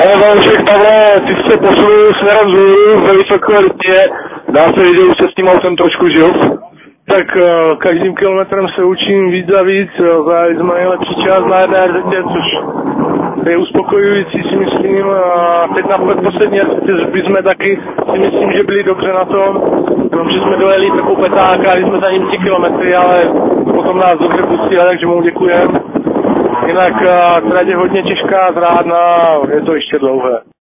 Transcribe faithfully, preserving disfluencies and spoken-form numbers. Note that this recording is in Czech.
Ale Valušek, Pavle, ty jsi se posunul směrem vzhůru ve vysoké rytmě. Dá se vidět, že už se s tím autem trošku žil. Tak uh, každým kilometrem se učím víc a víc. Zajeli jsme nejlepší čas na jedné er zet, což je uspokojující, si myslím. A teď na poslední er zet jsme taky si myslím, že byli dobře na tom. Jenomže jsme dojeli takovou petáka, jeli jsme za ním tři kilometry, ale potom nás dobře pustili, takže mu děkujeme. Jinak uh, trať je hodně těžká, zrádná, je to ještě dlouhé.